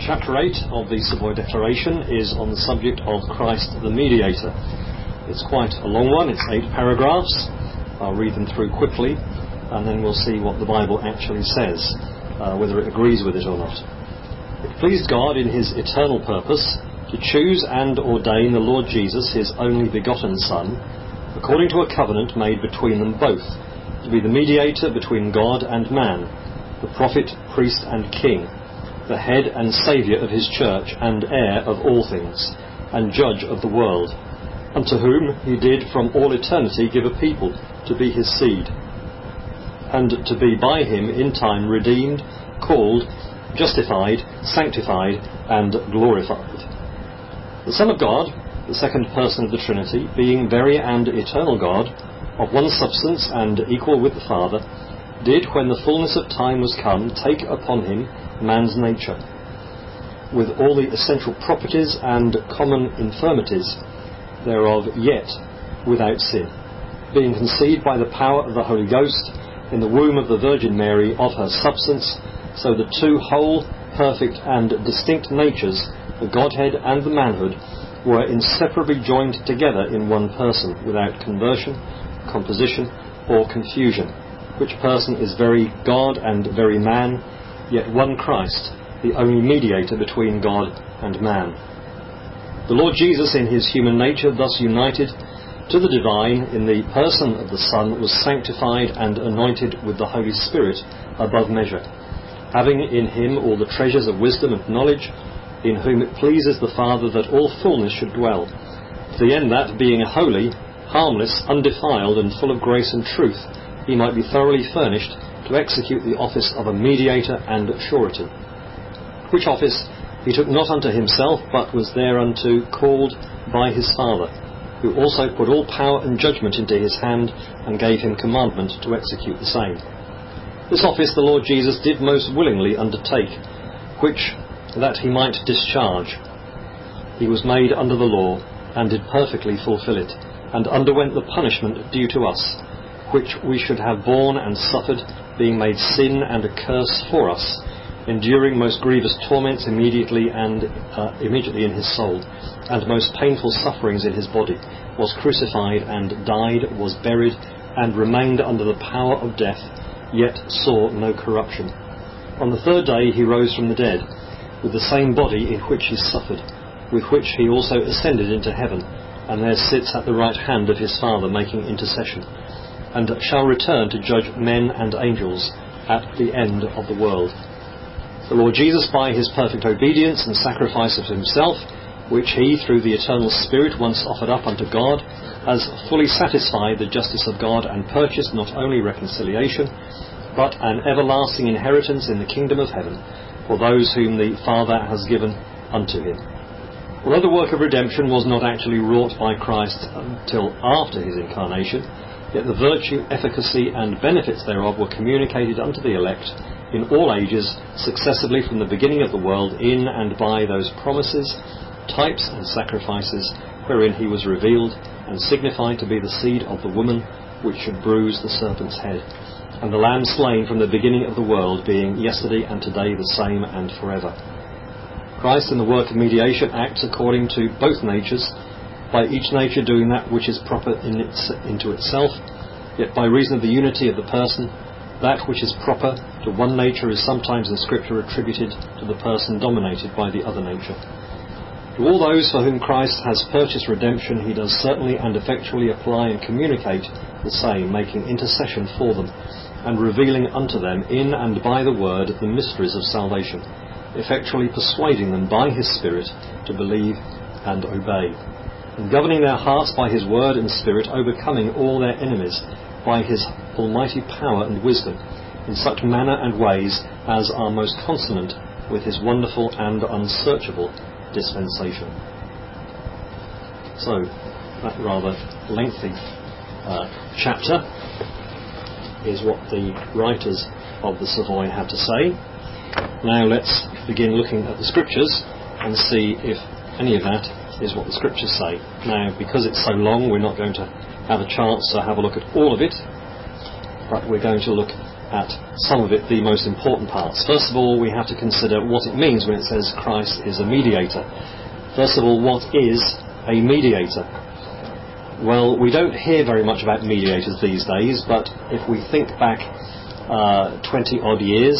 Chapter 8 of the Savoy Declaration is on the subject of Christ the Mediator. It's quite a long one, it's 8 paragraphs. I'll read them through quickly and then we'll see what the Bible actually says, whether it agrees with it or not. It pleased God in his eternal purpose to choose and ordain the Lord Jesus, his only begotten Son, according to a covenant made between them both, to be the mediator between God and man, the prophet, priest and king, the head and saviour of his church and heir of all things, and judge of the world, unto whom he did from all eternity give a people to be his seed, and to be by him in time redeemed, called, justified, sanctified, and glorified. The Son of God, the second person of the Trinity, being very and eternal God, of one substance and equal with the Father, did, when the fullness of time was come, take upon him man's nature, with all the essential properties and common infirmities thereof, yet without sin, being conceived by the power of the Holy Ghost in the womb of the Virgin Mary of her substance, so the two whole, perfect and distinct natures, the Godhead and the manhood, were inseparably joined together in one person, without conversion, composition or confusion, which person is very God and very man, yet one Christ, the only mediator between God and man. The Lord Jesus in his human nature, thus united to the divine in the person of the Son, was sanctified and anointed with the Holy Spirit above measure, having in him all the treasures of wisdom and knowledge, in whom it pleases the Father that all fullness should dwell, to the end that, being holy, harmless, undefiled, and full of grace and truth, he might be thoroughly furnished to execute the office of a mediator and surety, which office he took not unto himself, but was thereunto called by his Father, who also put all power and judgment into his hand, and gave him commandment to execute the same. This office the Lord Jesus did most willingly undertake, which that he might discharge. He was made under the law, and did perfectly fulfil it, and underwent the punishment due to us, which we should have borne and suffered, being made sin and a curse for us, enduring most grievous torments immediately in his soul, and most painful sufferings in his body, was crucified and died, was buried, and remained under the power of death, yet saw no corruption. On the third day he rose from the dead, with the same body in which he suffered, with which he also ascended into heaven, and there sits at the right hand of his Father, making intercession, and shall return to judge men and angels at the end of the world. The Lord Jesus, by his perfect obedience and sacrifice of himself, which he, through the eternal Spirit, once offered up unto God, has fully satisfied the justice of God, and purchased not only reconciliation, but an everlasting inheritance in the kingdom of heaven, for those whom the Father has given unto him. Although the work of redemption was not actually wrought by Christ until after his incarnation, yet the virtue, efficacy, and benefits thereof were communicated unto the elect in all ages, successively from the beginning of the world, in and by those promises, types, and sacrifices, wherein he was revealed and signified to be the seed of the woman, which should bruise the serpent's head, and the Lamb slain from the beginning of the world, being yesterday and today the same and forever. Christ in the work of mediation acts according to both natures, by each nature doing that which is proper into itself, yet by reason of the unity of the person, that which is proper to one nature is sometimes in Scripture attributed to the person dominated by the other nature. To all those for whom Christ has purchased redemption, he does certainly and effectually apply and communicate the same, making intercession for them, and revealing unto them in and by the word the mysteries of salvation, effectually persuading them by his Spirit to believe and obey, and governing their hearts by his word and Spirit, overcoming all their enemies by his almighty power and wisdom, in such manner and ways as are most consonant with his wonderful and unsearchable dispensation. So, that rather lengthy chapter is what the writers of the Savoy had to say. Now let's begin looking at the Scriptures and see if any of that is what the Scriptures say. Now, because it's so long, we're not going to have a chance to have a look at all of it, but we're going to look at some of it, the most important parts. First of all, we have to consider what it means when it says Christ is a mediator. First of all, what is a mediator? Well, we don't hear very much about mediators these days, but if we think back 20 odd years,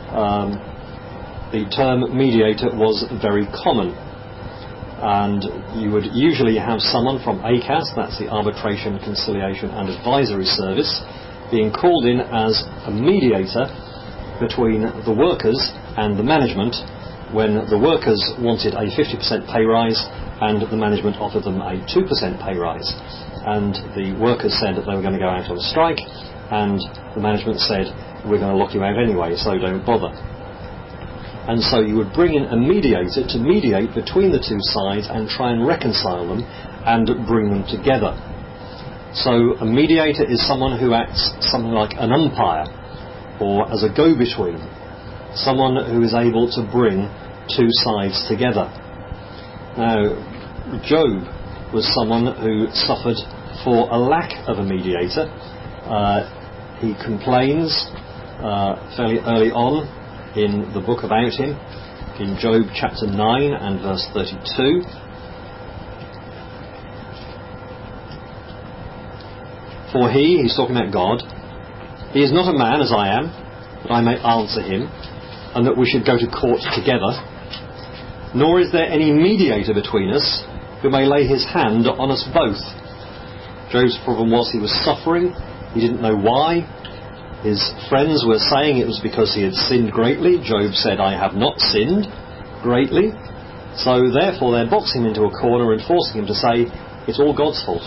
the term mediator was very common. And you would usually have someone from ACAS, that's the Arbitration, Conciliation and Advisory Service, being called in as a mediator between the workers and the management when the workers wanted a 50% pay rise and the management offered them a 2% pay rise. And the workers said that they were going to go out on a strike, and the management said, we're going to lock you out anyway, so don't bother. And so you would bring in a mediator to mediate between the two sides and try and reconcile them and bring them together. So a mediator is someone who acts something like an umpire or as a go-between, someone who is able to bring two sides together. Now, Job was someone who suffered for a lack of a mediator. He complains fairly early on in the book about him, in Job chapter 9 and verse 32. For he's talking about God, he is not a man as I am, that I may answer him, and that we should go to court together. Nor is there any mediator between us, who may lay his hand on us both. Job's problem was he was suffering, he didn't know why. His friends were saying it was because he had sinned greatly. Job said, I have not sinned greatly. So therefore they're boxing him into a corner and forcing him to say, it's all God's fault.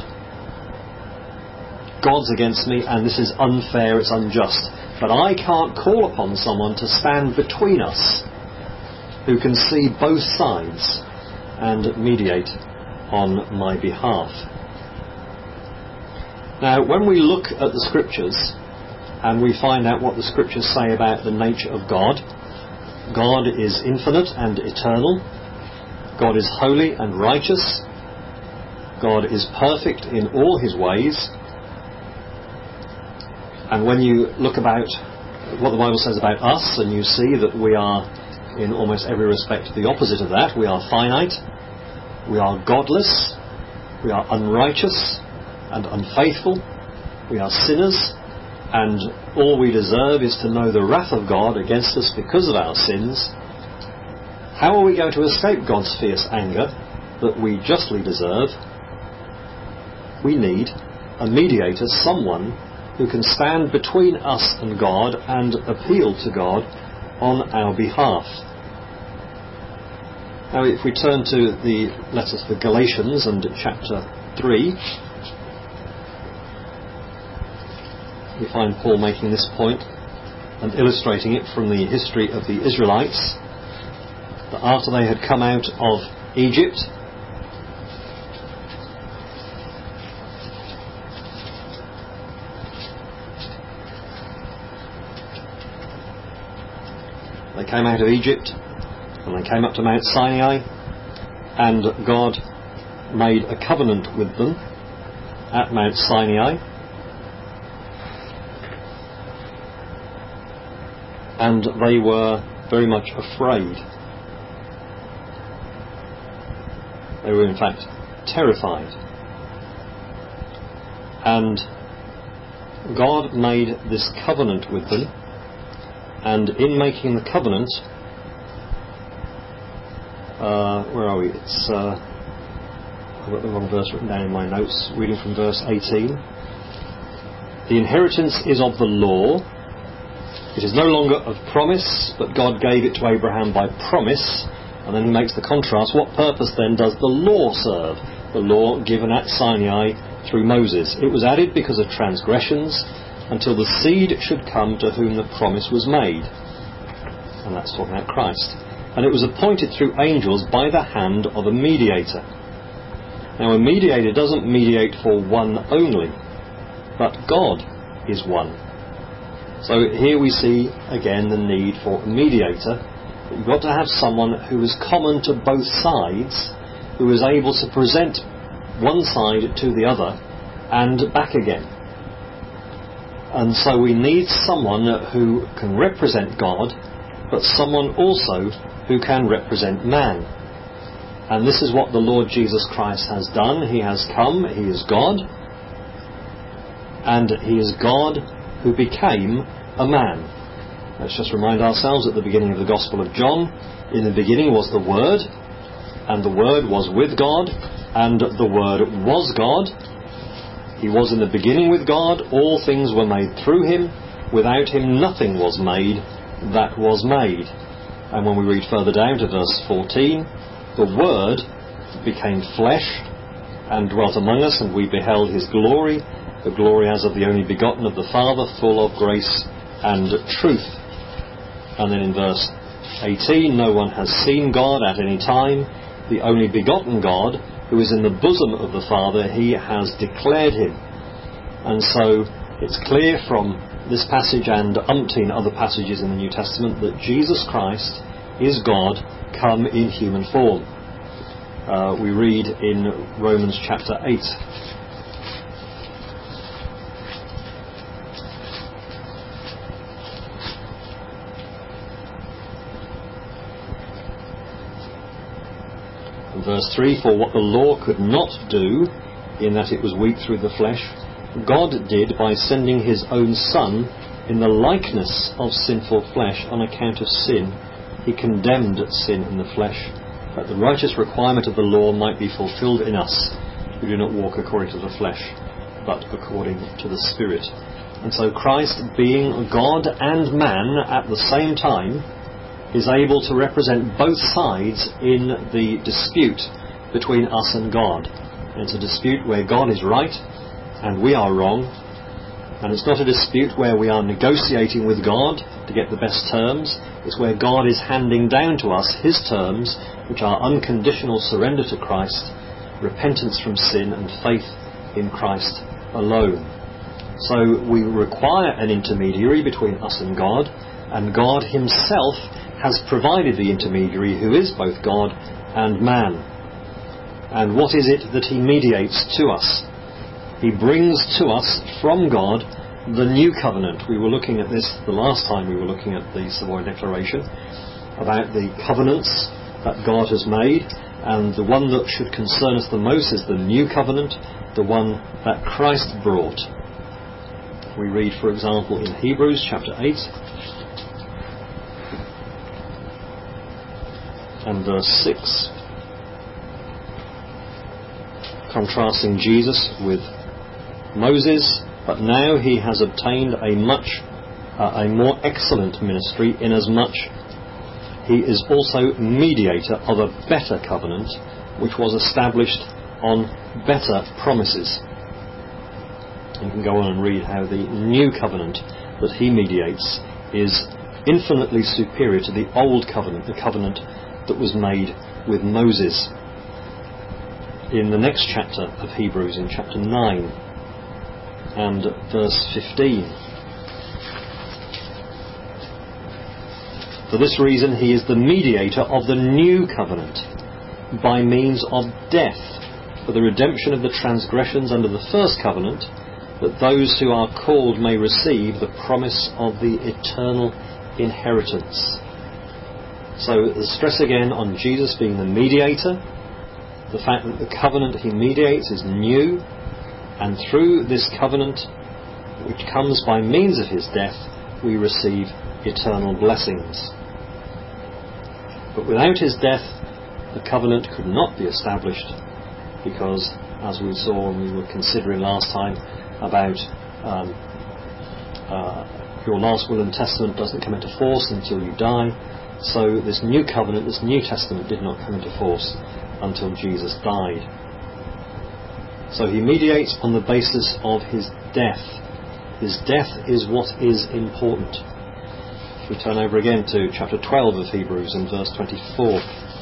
God's against me and this is unfair, it's unjust. But I can't call upon someone to stand between us who can see both sides and mediate on my behalf. Now, when we look at the Scriptures, and we find out what the Scriptures say about the nature of God. God is infinite and eternal. God is holy and righteous. God is perfect in all his ways. And when you look about what the Bible says about us, and you see that we are, in almost every respect, the opposite of that. We are finite. We are godless. We are unrighteous and unfaithful. We are sinners. And all we deserve is to know the wrath of God against us because of our sins. How are we going to escape God's fierce anger that we justly deserve? We need a mediator, someone who can stand between us and God and appeal to God on our behalf. Now, if we turn to the letters for Galatians and chapter 3, we find Paul making this point and illustrating it from the history of the Israelites, that after they had come out of Egypt, they came out of Egypt and they came up to Mount Sinai, and God made a covenant with them at Mount Sinai. And they were very much afraid. They were in fact terrified. And God made this covenant with them, and in making the covenant, where are we? It's I've got the wrong verse written down in my notes, reading from verse 18. The inheritance is of the law. It is no longer of promise, but God gave it to Abraham by promise. And then he makes the contrast. What purpose then does the law serve? The law given at Sinai through Moses. It was added because of transgressions, until the seed should come to whom the promise was made. And that's talking about Christ. And it was appointed through angels by the hand of a mediator. Now, a mediator doesn't mediate for one only, but God is one. So here we see again the need for a mediator. You've got to have someone who is common to both sides, who is able to present one side to the other and back again. And so we need someone who can represent God, but someone also who can represent man. And this is what the Lord Jesus Christ has done. He has come, he is God, and he is God who became a man. Let's just remind ourselves at the beginning of the Gospel of John, in the beginning was the Word, and the Word was with God, and the Word was God. He was in the beginning with God, all things were made through him, without him nothing was made that was made. And when we read further down to verse 14, the Word became flesh and dwelt among us, and we beheld his glory, the glory as of the only begotten of the Father, full of grace and truth. And then in verse 18, no one has seen God at any time. The only begotten God, who is in the bosom of the Father, he has declared him. And so it's clear from this passage and umpteen other passages in the New Testament that Jesus Christ is God come in human form. We read in Romans chapter 8. In verse 3, for what the law could not do, in that it was weak through the flesh, God did by sending his own Son in the likeness of sinful flesh on account of sin. He condemned sin in the flesh, that the righteous requirement of the law might be fulfilled in us, who do not walk according to the flesh, but according to the Spirit. And so Christ, being God and man at the same time, is able to represent both sides in the dispute between us and God. It's a dispute where God is right and we are wrong, and it's not a dispute where we are negotiating with God to get the best terms. It's where God is handing down to us his terms, which are unconditional surrender to Christ, repentance from sin, and faith in Christ alone. So we require an intermediary between us and God himself has provided the intermediary who is both God and man. And what is it that he mediates to us? He brings to us from God the new covenant. We were looking at this the last time we were looking at the Savoy Declaration, about the covenants that God has made, and the one that should concern us the most is the new covenant, the one that Christ brought. We read, for example, in Hebrews chapter 8 and verse 6, contrasting Jesus with Moses, but now he has obtained a more excellent ministry, inasmuch he is also mediator of a better covenant, which was established on better promises. You can go on and read how the new covenant that he mediates is infinitely superior to the old covenant, the covenant that was made with Moses. In the next chapter of Hebrews, in chapter 9 and verse 15. For this reason he is the mediator of the new covenant, by means of death, for the redemption of the transgressions under the first covenant, that those who are called may receive the promise of the eternal inheritance. So the stress again on Jesus being the mediator, the fact that the covenant he mediates is new, and through this covenant, which comes by means of his death, we receive eternal blessings. But without his death, the covenant could not be established, because, as we saw when we were considering last time about your last will and testament doesn't come into force until you die, so this new covenant, this New Testament, did not come into force until Jesus died. So he mediates on the basis of his death. His death is what is important. If we turn over again to chapter 12 of Hebrews and verse 24.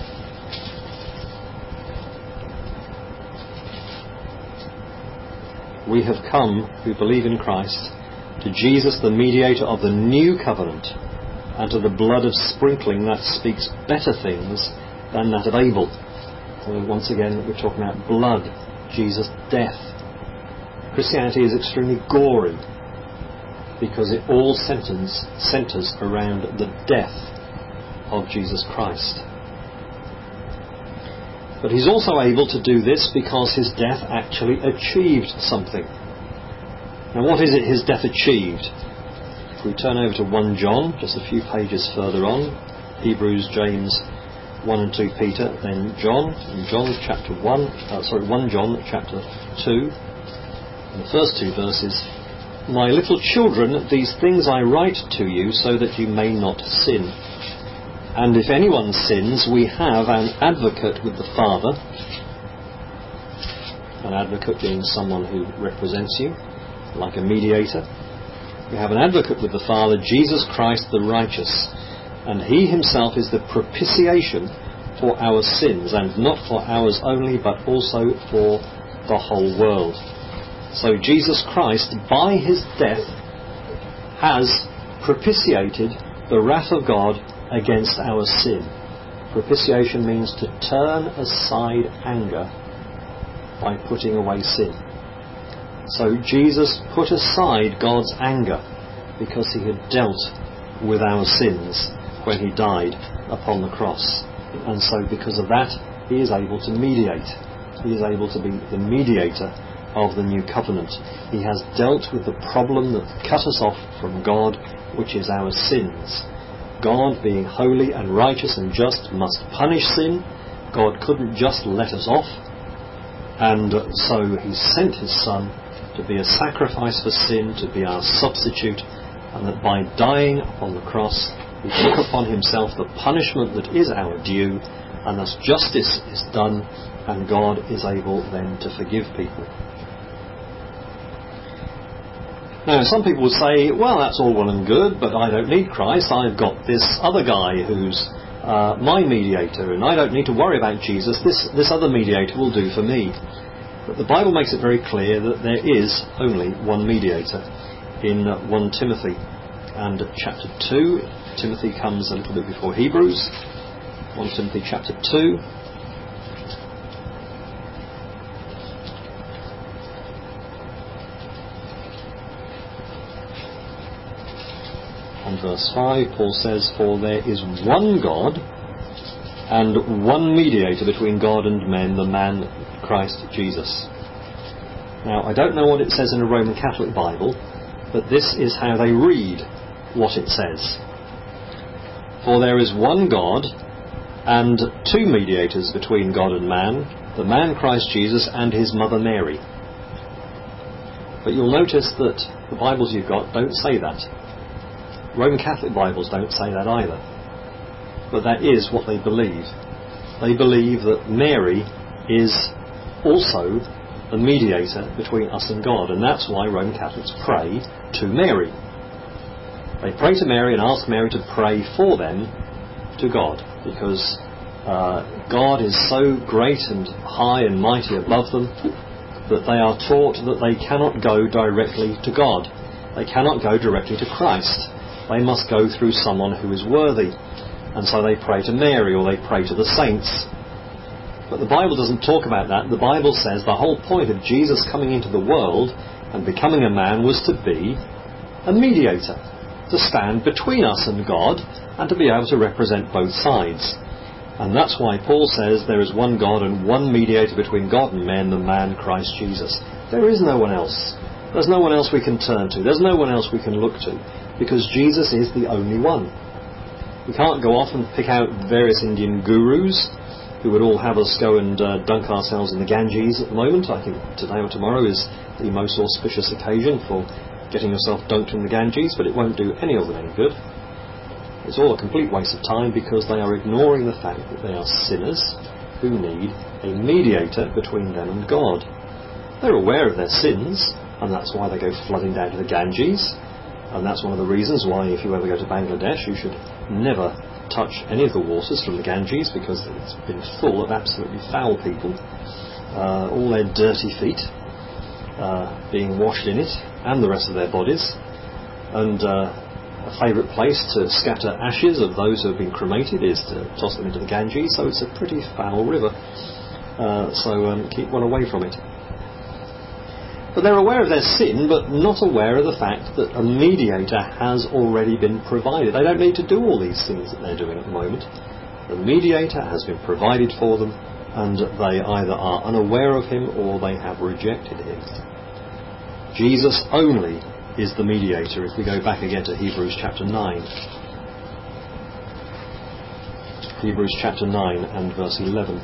We have come, who believe in Christ, to Jesus the mediator of the new covenant, and to the blood of sprinkling that speaks better things than that of Abel. So once again we're talking about blood, Jesus' death. Christianity is extremely gory. because it all centres around the death of Jesus Christ. But he's also able to do this because his death actually achieved something. Now, what is it his death achieved? If we turn over to 1 John, just a few pages further on, Hebrews, James, 1 and 2 Peter, then John, in 1 John chapter 2, in the first 2 verses, "My little children, these things I write to you so that you may not sin. And if anyone sins, we have an advocate with the Father," an advocate being someone who represents you, like a mediator. "We have an advocate with the Father, Jesus Christ the righteous. And he himself is the propitiation for our sins, and not for ours only, but also for the whole world." So Jesus Christ, by his death, has propitiated the wrath of God against our sin. Propitiation means to turn aside anger by putting away sin. So Jesus put aside God's anger because he had dealt with our sins when he died upon the cross. And so because of that, he is able to mediate. He is able to be the mediator of the new covenant. He has dealt with the problem that cut us off from God, which is our sins. God, being holy and righteous and just, must punish sin. God couldn't just let us off. And so he sent his Son to be a sacrifice for sin, to be our substitute, and that by dying upon the cross, he took upon himself the punishment that is our due, and thus justice is done, and God is able then to forgive people. Now, some people would say, well, that's all well and good, but I don't need Christ. I've got this other guy who's my mediator, and I don't need to worry about Jesus. This other mediator will do for me. But the Bible makes it very clear that there is only one mediator in 1 Timothy. And chapter 2, Timothy comes a little bit before Hebrews. 1 Timothy chapter 2. And verse 5, Paul says, "For there is one God and one mediator between God and men, the man Christ Jesus." Now, I don't know what it says in a Roman Catholic Bible, but this is how they read what it says. "For there is one God and two mediators between God and man, the man Christ Jesus and his mother Mary." But you'll notice that the Bibles you've got don't say that. Roman Catholic Bibles don't say that either. But that is what they believe. They believe that Mary is also a mediator between us and God, and that's why Roman Catholics pray to Mary. They pray to Mary and ask Mary to pray for them to God, because God is so great and high and mighty above them that they are taught that they cannot go directly to God. They cannot go directly to Christ. They must go through someone who is worthy. And so they pray to Mary, or they pray to the saints. But the Bible doesn't talk about that. The Bible says the whole point of Jesus coming into the world and becoming a man was to be a mediator, to stand between us and God, and to be able to represent both sides. And that's why Paul says there is one God and one mediator between God and men, the man Christ Jesus. There is no one else. There's no one else we can turn to. There's no one else we can look to, because Jesus is the only one. We can't go off and pick out various Indian gurus who would all have us go and dunk ourselves in the Ganges at the moment. I think today or tomorrow is the most auspicious occasion for getting yourself dunked in the Ganges, but it won't do any of them any good. It's all a complete waste of time, because they are ignoring the fact that they are sinners who need a mediator between them and God. They're aware of their sins, and that's why they go flooding down to the Ganges. And that's one of the reasons why, if you ever go to Bangladesh, you should never touch any of the waters from the Ganges, because it's been full of absolutely foul people, all their dirty feet being washed in it, and the rest of their bodies. And a favourite place to scatter ashes of those who have been cremated is to toss them into the Ganges, so it's a pretty foul river. So keep one away from it. But they're aware of their sin, but not aware of the fact that a mediator has already been provided. They don't need to do all these things that they're doing at the moment. The mediator has been provided for them, and they either are unaware of him or they have rejected him. Jesus only is the mediator. If we go back again to Hebrews chapter 9. Hebrews chapter 9 and verse 11.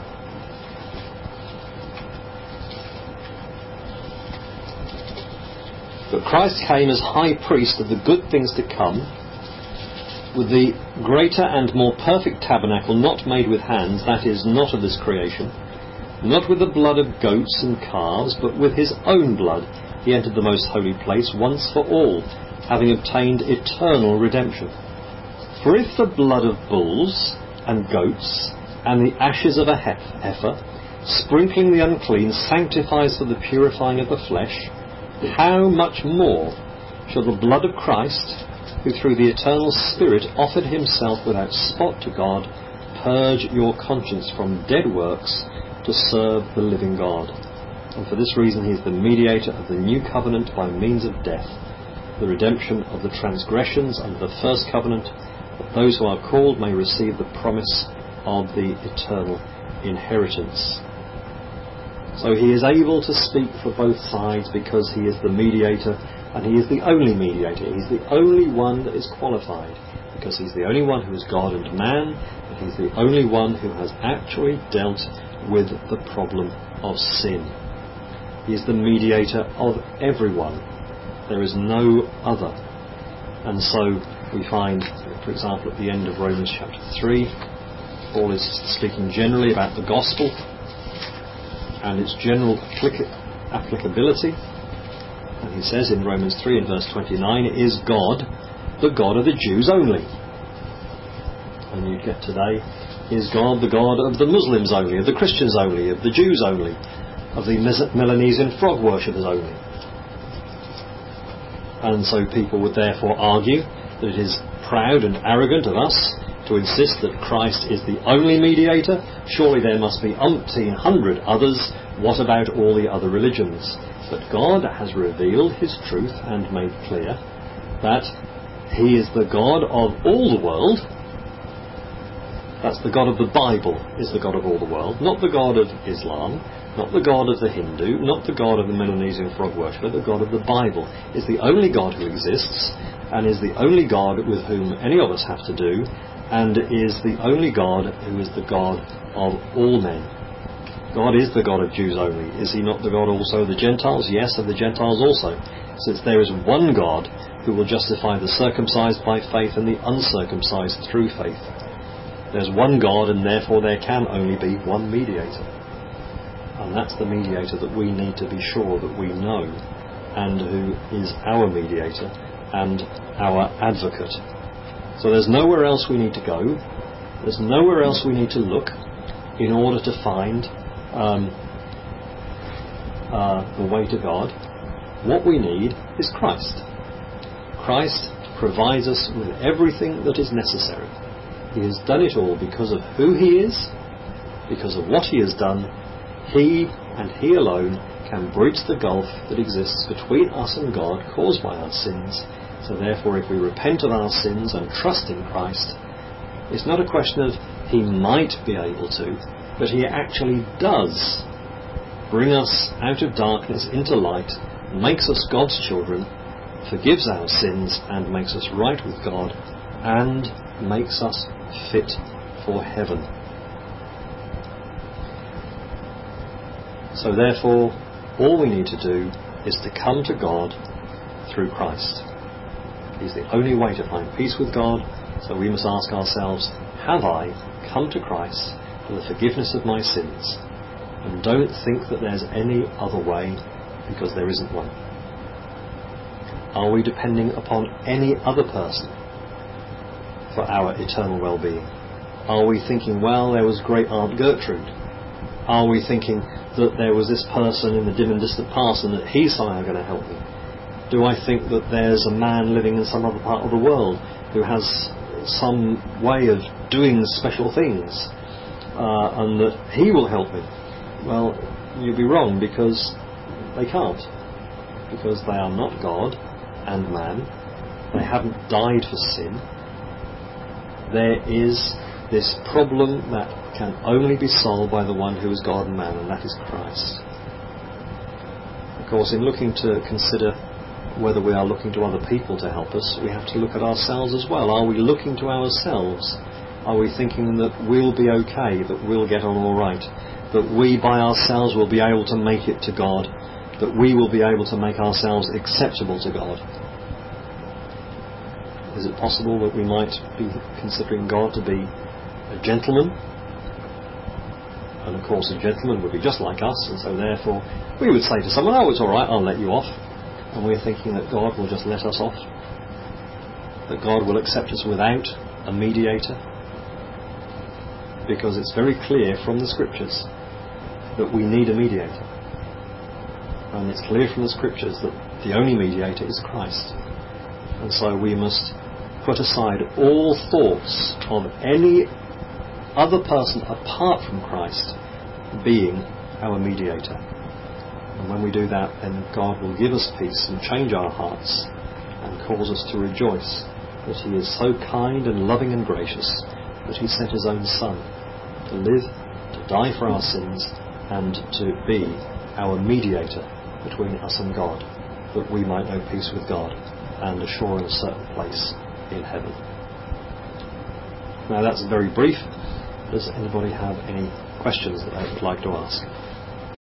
But Christ came as high priest of the good things to come, with the greater and more perfect tabernacle not made with hands, that is, not of this creation, not with the blood of goats and calves, but with his own blood he entered the most holy place once for all, having obtained eternal redemption. For if the blood of bulls and goats and the ashes of a heifer, sprinkling the unclean, sanctifies for the purifying of the flesh, how much more shall the blood of Christ, who through the eternal Spirit offered himself without spot to God, purge your conscience from dead works to serve the living God? And for this reason he is the mediator of the new covenant by means of death, the redemption of the transgressions under the first covenant, that those who are called may receive the promise of the eternal inheritance. So he is able to speak for both sides because he is the mediator, and he is the only mediator. He's the only one that is qualified, because he's the only one who is God and man, and he's the only one who has actually dealt with the problem of sin. He is the mediator of everyone. There is no other. And so we find, for example, at the end of Romans chapter 3, Paul is speaking generally about the gospel and its general applicability. And he says in Romans 3 and verse 29, is God the God of the Jews only? And you get today, is God the God of the Muslims only, of the Christians only, of the Jews only, of the Melanesian frog worshippers only? And so people would therefore argue that it is proud and arrogant of us to insist that Christ is the only mediator. Surely there must be umpteen hundred others. What about all the other religions? But God has revealed his truth and made clear that he is the God of all the world. That's the God of the Bible, is the God of all the world, not the God of Islam, not the God of the Hindu, not the God of the Melanesian frog worshipper. The God of the Bible is the only God who exists, and is the only God with whom any of us have to do, and is the only God who is the God of all men. God is the God of Jews only. Is he not the God also of the Gentiles? Yes, of the Gentiles also, since there is one God who will justify the circumcised by faith and the uncircumcised through faith. There's one God, and therefore there can only be one mediator. And that's the mediator that we need to be sure that we know, and who is our mediator and our advocate. So there's nowhere else we need to go. There's nowhere else we need to look in order to find the way to God. What we need is Christ. Christ provides us with everything that is necessary. He has done it all because of who he is, because of what he has done. He and he alone can bridge the gulf that exists between us and God caused by our sins. So therefore, if we repent of our sins and trust in Christ, it's not a question of he might be able to, but he actually does bring us out of darkness into light, makes us God's children, forgives our sins and makes us right with God, and makes us fit for heaven. So therefore, all we need to do is to come to God through Christ. He's the only way to find peace with God, so we must ask ourselves, have I come to Christ for the forgiveness of my sins? And don't think that there's any other way, because there isn't one. Are we depending upon any other person for our eternal well-being? Are we thinking, well, there was great Aunt Gertrude? Are we thinking that there was this person in the dim and distant past and that he's somehow going to help me? Do I think that there's a man living in some other part of the world who has some way of doing special things and that he will help me? Well, you'd be wrong, because they can't. because they are not God and man. They haven't died for sin. There is this problem that can only be solved by the one who is God and man, and that is Christ. Of course, in looking to consider whether we are looking to other people to help us, we have to look at ourselves as well. Are we looking to ourselves? Are we thinking that we'll be okay, that we'll get on all right, that we by ourselves will be able to make it to God, that we will be able to make ourselves acceptable to God? Is it possible that we might be considering God to be a gentleman? And of course a gentleman would be just like us, and so therefore we would say to someone, oh, it's all right, I'll let you off. And we're thinking that God will just let us off, that God will accept us without a mediator, because it's very clear from the Scriptures that we need a mediator, and it's clear from the Scriptures that the only mediator is Christ. And so we must put aside all thoughts of any other person apart from Christ being our mediator. And when we do that, then God will give us peace and change our hearts and cause us to rejoice that He is so kind and loving and gracious that He sent His own Son to live, to die for our sins, and to be our mediator between us and God, that we might know peace with God and assure a certain place in heaven. Now that's very brief. Does anybody have any questions that they would like to ask?